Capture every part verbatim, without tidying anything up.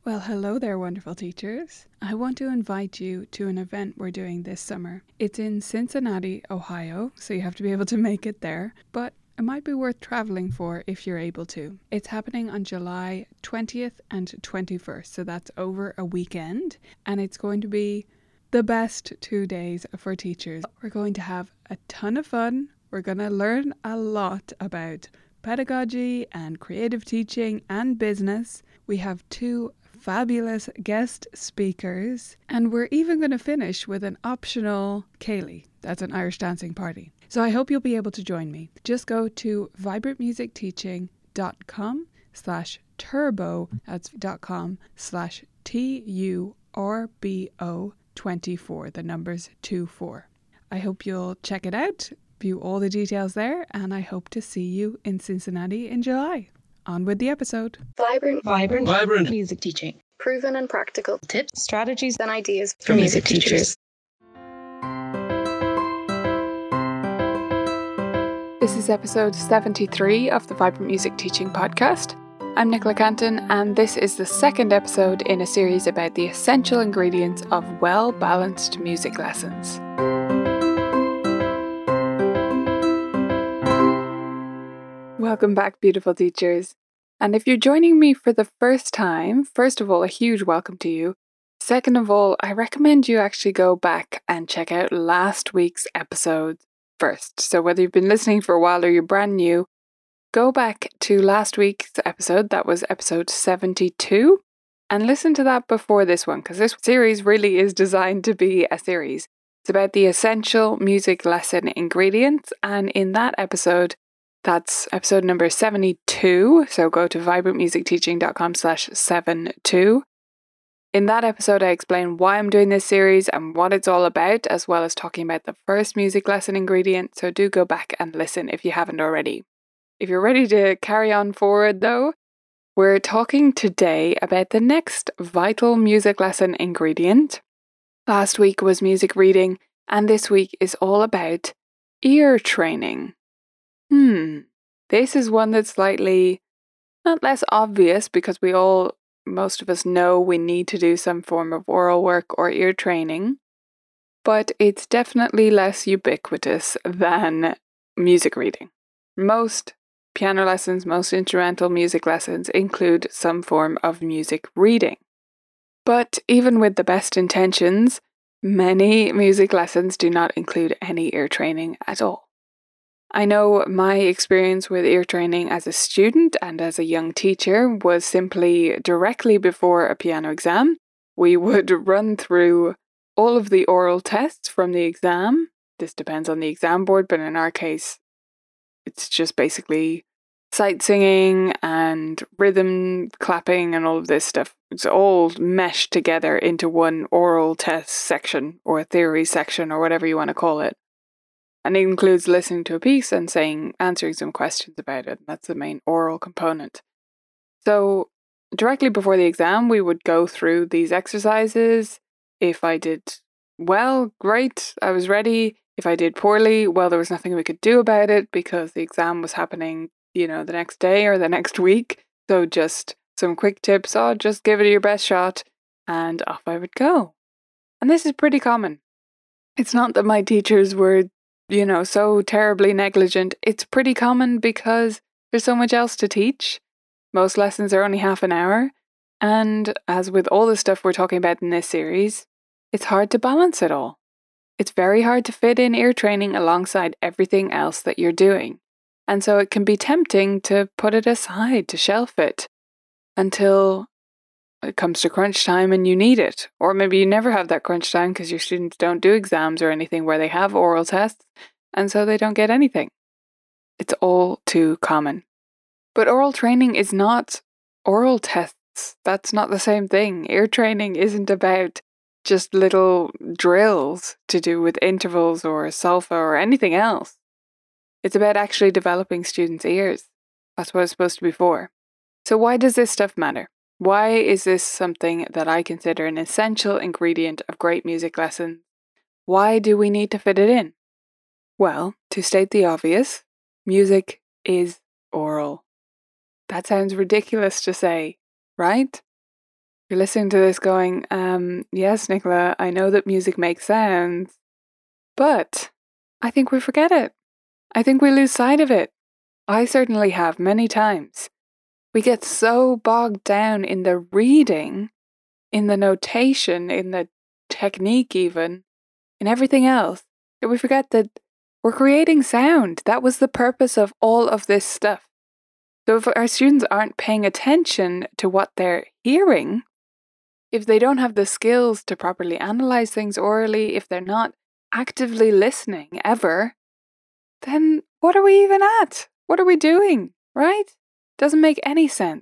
Well, hello there, wonderful teachers. I want to invite you to an event we're doing this summer. It's in Cincinnati, Ohio, so you have to be able to make it there, but it might be worth traveling for if you're able to. It's happening on July twentieth and twenty-first, so that's over a weekend, and it's going to be the best two days for teachers. We're going to have a ton of fun. We're going to learn a lot about pedagogy and creative teaching and business. We have two fabulous guest speakers, and we're even going to finish with an optional Ceilidh. That's an Irish dancing party. So I hope you'll be able to join me. Just go to vibrantmusicteaching.com slash turbo, that's dot com slash T U R B O twenty-four, the numbers two four. I hope you'll check it out, view all the details there, and I hope to see you in Cincinnati in July. On with the episode. Vibrant, Vibrant, vibrant music teaching. Proven and practical Tips, strategies, and ideas for music teachers. This is episode seventy-three of the Vibrant Music Teaching Podcast. I'm Nicola Canton, and this is the second episode in a series about the essential ingredients of well-balanced music lessons. Welcome back, beautiful teachers. And if you're joining me for the first time, first of all, a huge welcome to you. Second of all, I recommend you actually go back and check out last week's episode first. So whether you've been listening for a while or you're brand new, go back to last week's episode, that was episode seventy-two, and listen to that before this one, because this series really is designed to be a series. It's about the essential music lesson ingredients, and in that episode, that's episode number seventy-two, so go to vibrantmusicteaching.com slash 72. In that episode, I explain why I'm doing this series and what it's all about, as well as talking about the first music lesson ingredient, so do go back and listen if you haven't already. If you're ready to carry on forward though, we're talking today about the next vital music lesson ingredient. Last week was music reading, and this week is all about ear training. Hmm, this is one that's slightly, not less obvious, because we all, most of us know we need to do some form of oral work or ear training, but it's definitely less ubiquitous than music reading. Most piano lessons, most instrumental music lessons include some form of music reading. But even with the best intentions, many music lessons do not include any ear training at all. I know my experience with ear training as a student and as a young teacher was simply directly before a piano exam. We would run through all of the oral tests from the exam. This depends on the exam board, but in our case, it's just basically sight singing and rhythm clapping and all of this stuff. It's all meshed together into one oral test section or theory section or whatever you want to call it. And it includes listening to a piece and saying, answering some questions about it. That's the main oral component. So directly before the exam, we would go through these exercises. If I did well, great, I was ready. If I did poorly, well, there was nothing we could do about it because the exam was happening, you know, the next day or the next week. So just some quick tips. Oh, just give it your best shot, and off I would go. And this is pretty common. It's not that my teachers were, you know, so terribly negligent. It's pretty common because there's so much else to teach. Most lessons are only half an hour. And as with all the stuff we're talking about in this series, it's hard to balance it all. It's very hard to fit in ear training alongside everything else that you're doing. And so it can be tempting to put it aside, to shelf it, until it comes to crunch time and you need it. Or maybe you never have that crunch time because your students don't do exams or anything where they have oral tests, and so they don't get anything. It's all too common. But oral training is not oral tests. That's not the same thing. Ear training isn't about just little drills to do with intervals or solfa or anything else. It's about actually developing students' ears. That's what it's supposed to be for. So why does this stuff matter? Why is this something that I consider an essential ingredient of great music lessons? Why do we need to fit it in? Well, to state the obvious, music is oral. That sounds ridiculous to say, right? You're listening to this going, um, yes, Nicola, I know that music makes sounds, but I think we forget it. I think we lose sight of it. I certainly have many times. We get so bogged down in the reading, in the notation, in the technique even, in everything else, that we forget that we're creating sound. That was the purpose of all of this stuff. So if our students aren't paying attention to what they're hearing, if they don't have the skills to properly analyze things orally, if they're not actively listening ever, then what are we even at? What are we doing, right? Doesn't make any sense.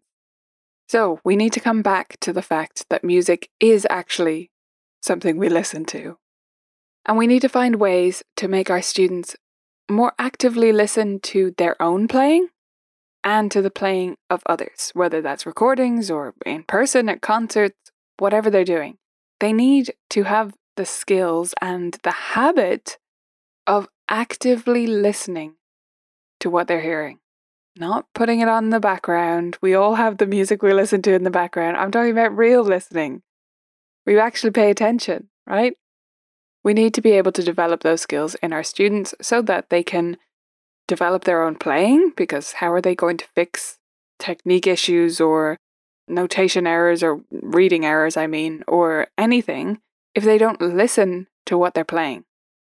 So we need to come back to the fact that music is actually something we listen to. And we need to find ways to make our students more actively listen to their own playing and to the playing of others, whether that's recordings or in person at concerts, whatever they're doing. They need to have the skills and the habit of actively listening to what they're hearing. Not putting it on in the background. We all have the music we listen to in the background. I'm talking about real listening. We actually pay attention, right? We need to be able to develop those skills in our students so that they can develop their own playing, because how are they going to fix technique issues or notation errors or reading errors, I mean, or anything if they don't listen to what they're playing?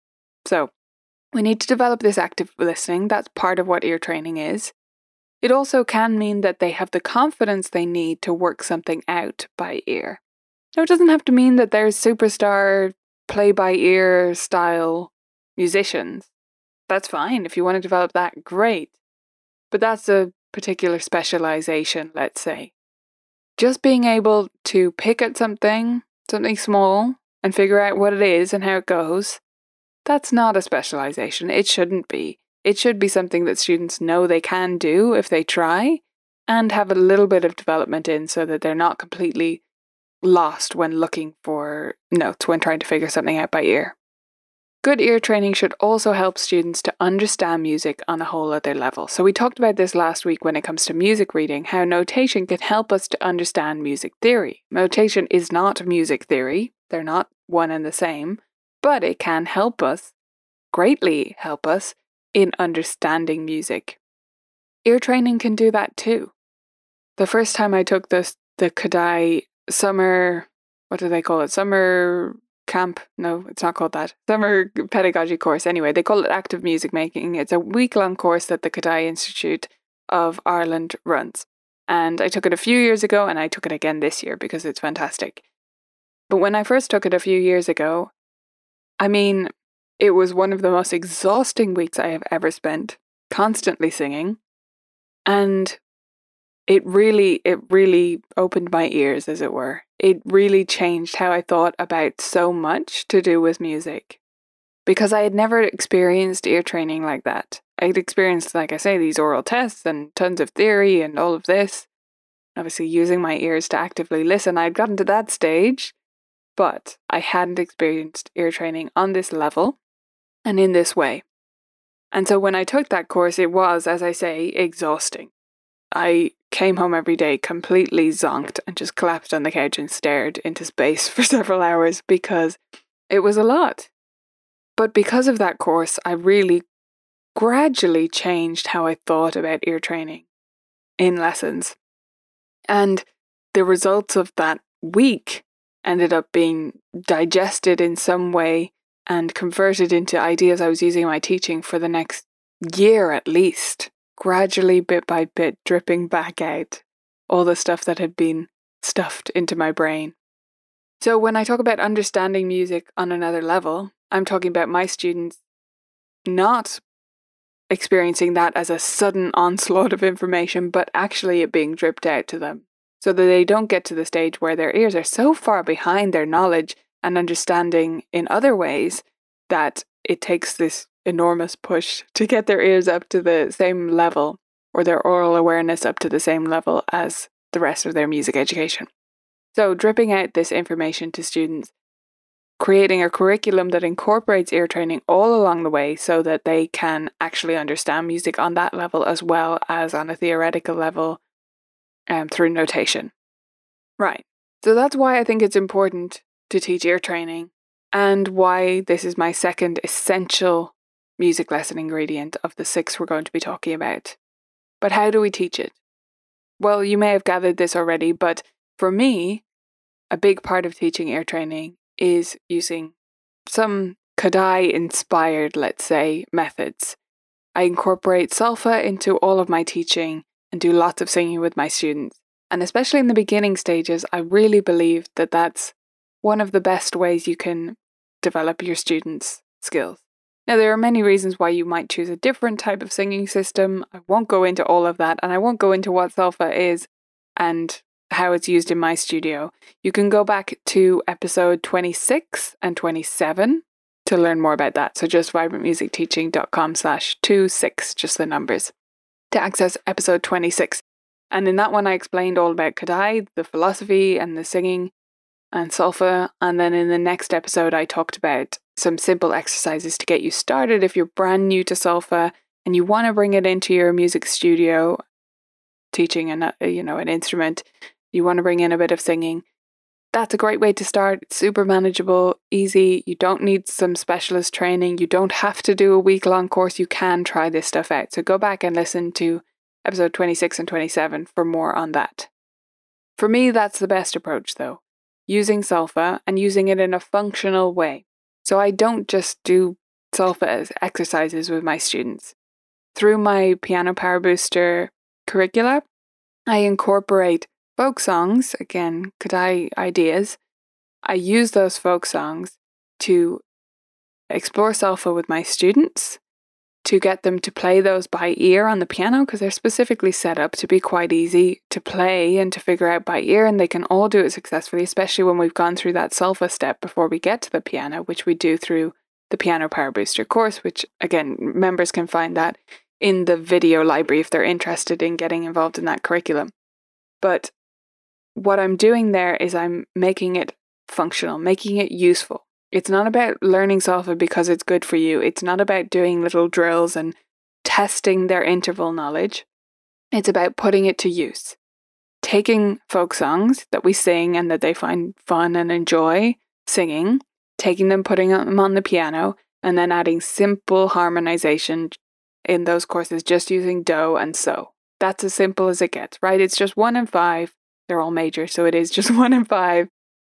So we need to develop this active listening. That's part of what ear training is. It also can mean that they have the confidence they need to work something out by ear. Now, it doesn't have to mean that they're superstar play-by-ear style musicians. That's fine. If you want to develop that, great. But that's a particular specialization, let's say. Just being able to pick at something, something small, and figure out what it is and how it goes, that's not a specialization. It shouldn't be. It should be something that students know they can do if they try and have a little bit of development in so that they're not completely lost when looking for notes when trying to figure something out by ear. Good ear training should also help students to understand music on a whole other level. So we talked about this last week when it comes to music reading, how notation can help us to understand music theory. Notation is not music theory. They're not one and the same, but it can help us, greatly help us, in understanding music. Ear training can do that too. The first time I took this, the Kodály summer, what do they call it? Summer camp? No, it's not called that. Summer pedagogy course. Anyway, they call it active music making. It's a week-long course that the Kodály Institute of Ireland runs. And I took it a few years ago and I took it again this year because it's fantastic. But when I first took it a few years ago, I mean, it was one of the most exhausting weeks I have ever spent, constantly singing. And it really, it really opened my ears, as it were. It really changed how I thought about so much to do with music. Because I had never experienced ear training like that. I'd experienced, like I say, these oral tests and tons of theory and all of this. Obviously using my ears to actively listen. I'd gotten to that stage, but I hadn't experienced ear training on this level and in this way. And so when I took that course, it was, as I say, exhausting. I came home every day completely zonked and just collapsed on the couch and stared into space for several hours because it was a lot. But because of that course, I really gradually changed how I thought about ear training in lessons. And the results of that week ended up being digested in some way and converted into ideas I was using in my teaching for the next year at least, gradually, bit by bit, dripping back out all the stuff that had been stuffed into my brain. So when I talk about understanding music on another level, I'm talking about my students not experiencing that as a sudden onslaught of information, but actually it being dripped out to them, so that they don't get to the stage where their ears are so far behind their knowledge and understanding in other ways that it takes this enormous push to get their ears up to the same level or their oral awareness up to the same level as the rest of their music education. So dripping out this information to students, creating a curriculum that incorporates ear training all along the way so that they can actually understand music on that level as well as on a theoretical level um, through notation. Right. So that's why I think it's important to teach ear training, and why this is my second essential music lesson ingredient of the six we're going to be talking about. But how do we teach it? Well, you may have gathered this already, but for me, a big part of teaching ear training is using some Kodály inspired, let's say, methods. I incorporate solfa into all of my teaching and do lots of singing with my students. And especially in the beginning stages, I really believe that that's one of the best ways you can develop your students' skills. Now, there are many reasons why you might choose a different type of singing system. I won't go into all of that, and I won't go into what solfa is and how it's used in my studio. You can go back to episode twenty-six and twenty-seven to learn more about that. So just vibrantmusicteaching.com slash two six, just the numbers, to access episode twenty-six. And in that one, I explained all about Kodály, the philosophy and the singing and solfa. And then in the next episode, I talked about some simple exercises to get you started if you're brand new to solfa and you want to bring it into your music studio, teaching an, you know, an instrument. You want to bring in a bit of singing. That's a great way to start. It's super manageable, easy. You don't need some specialist training. You don't have to do a week-long course. You can try this stuff out. So go back and listen to episode twenty-six and twenty-seven for more on that. For me, that's the best approach though. Using solfa and using it in a functional way. So I don't just do solfa as exercises with my students. Through my Piano Power Booster curricula, I incorporate folk songs, again, Kodály ideas. I use those folk songs to explore solfa with my students, to get them to play those by ear on the piano, because they're specifically set up to be quite easy to play and to figure out by ear, and they can all do it successfully, especially when we've gone through that solfa step before we get to the piano, which we do through the Piano Power Booster course, which again, members can find that in the video library if they're interested in getting involved in that curriculum. But what I'm doing there is I'm making it functional, making it useful. It's not about learning solfa because it's good for you. It's not about doing little drills and testing their interval knowledge. It's about putting it to use. Taking folk songs that we sing and that they find fun and enjoy singing, taking them, putting them on the piano, and then adding simple harmonization in those courses, just using do and so. That's as simple as it gets, right? It's just one and five. They're all major, so it is just one and five.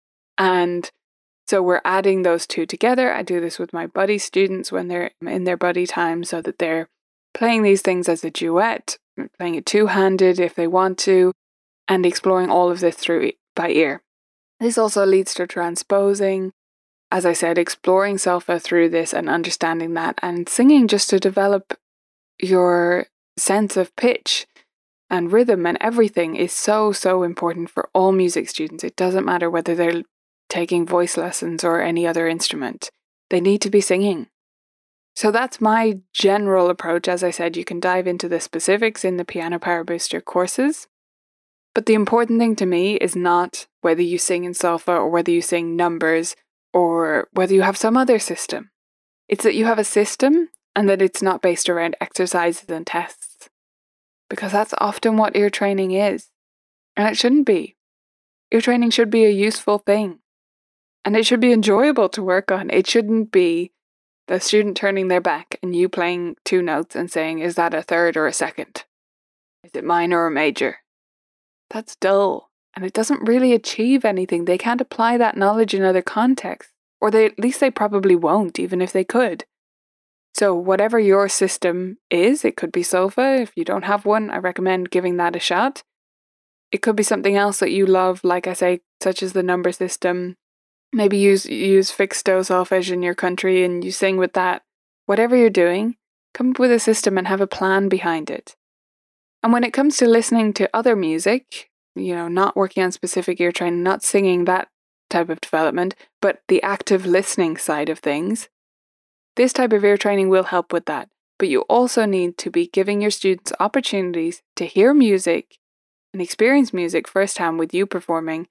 And so we're adding those two together. I do this with my buddy students when they're in their buddy time, so that they're playing these things as a duet, playing it two-handed if they want to, and exploring all of this through by ear. This also leads to transposing, as I said, exploring solfa through this and understanding that, and singing just to develop your sense of pitch and rhythm and everything is so, so important for all music students. It doesn't matter whether they're taking voice lessons or any other instrument. They need to be singing. So that's my general approach. As I said, you can dive into the specifics in the Piano Power Booster courses. But the important thing to me is not whether you sing in solfa or whether you sing numbers or whether you have some other system. It's that you have a system and that it's not based around exercises and tests. Because that's often what ear training is. And it shouldn't be. Ear training should be a useful thing. And it should be enjoyable to work on. It shouldn't be the student turning their back and you playing two notes and saying, is that a third or a second? Is it minor or major? That's dull. And it doesn't really achieve anything. They can't apply that knowledge in other contexts. Or they, at least they probably won't, even if they could. So whatever your system is, it could be solfa. If you don't have one, I recommend giving that a shot. It could be something else that you love, like I say, such as the number system. Maybe use use fixed do solfege in your country and you sing with that. Whatever you're doing, come up with a system and have a plan behind it. And when it comes to listening to other music, you know, not working on specific ear training, not singing, that type of development, but the active listening side of things, this type of ear training will help with that. But you also need to be giving your students opportunities to hear music and experience music firsthand with you performing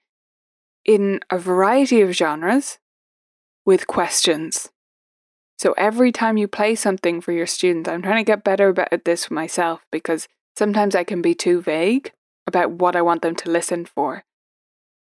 in a variety of genres with questions. So every time you play something for your students, I'm trying to get better at this myself because sometimes I can be too vague about what I want them to listen for.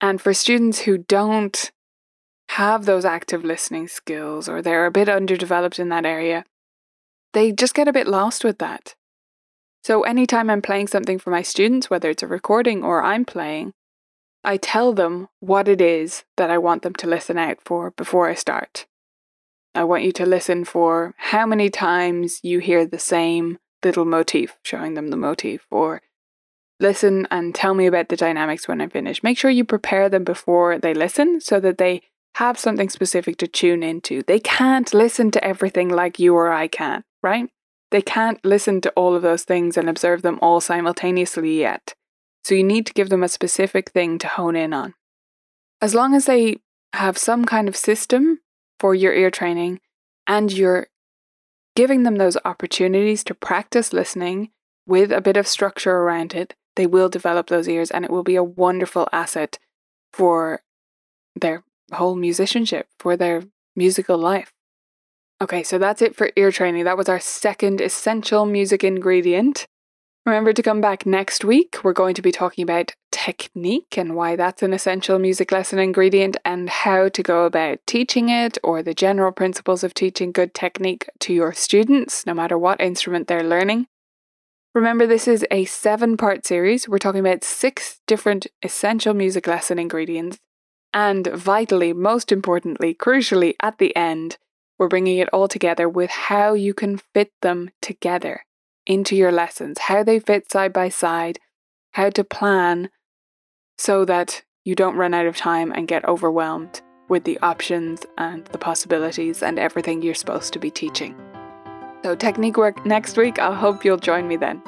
And for students who don't have those active listening skills, or they're a bit underdeveloped in that area, they just get a bit lost with that. So anytime I'm playing something for my students, whether it's a recording or I'm playing, I tell them what it is that I want them to listen out for before I start. I want you to listen for how many times you hear the same little motif, showing them the motif, or listen and tell me about the dynamics when I finish. Make sure you prepare them before they listen so that they have something specific to tune into. They can't listen to everything like you or I can, right? They can't listen to all of those things and observe them all simultaneously yet. So you need to give them a specific thing to hone in on. As long as they have some kind of system for your ear training and you're giving them those opportunities to practice listening with a bit of structure around it, they will develop those ears, and it will be a wonderful asset for their whole musicianship, for their musical life. Okay, so that's it for ear training. That was our second essential music ingredient. Remember to come back next week. We're going to be talking about technique and why that's an essential music lesson ingredient, and how to go about teaching it, or the general principles of teaching good technique to your students, no matter what instrument they're learning. Remember, this is a seven-part series. We're talking about six different essential music lesson ingredients. And vitally, most importantly, crucially, at the end, we're bringing it all together with how you can fit them together into your lessons, how they fit side by side, how to plan so that you don't run out of time and get overwhelmed with the options and the possibilities and everything you're supposed to be teaching. So technique work next week. I hope you'll join me then.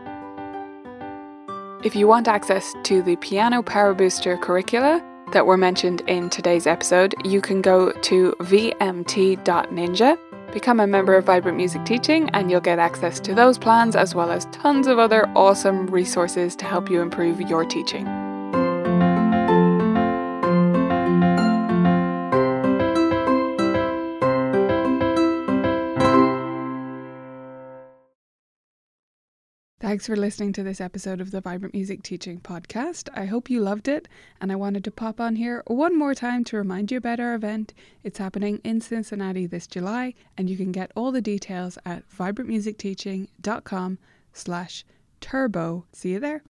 If you want access to the Piano Power Booster curricula that were mentioned in today's episode, you can go to v m t dot ninja, become a member of Vibrant Music Teaching, and you'll get access to those plans as well as tons of other awesome resources to help you improve your teaching. Thanks for listening to this episode of the Vibrant Music Teaching podcast. I hope you loved it, and I wanted to pop on here one more time to remind you about our event. It's happening in Cincinnati this July, and you can get all the details at vibrant music teaching dot com slash turbo. See you there.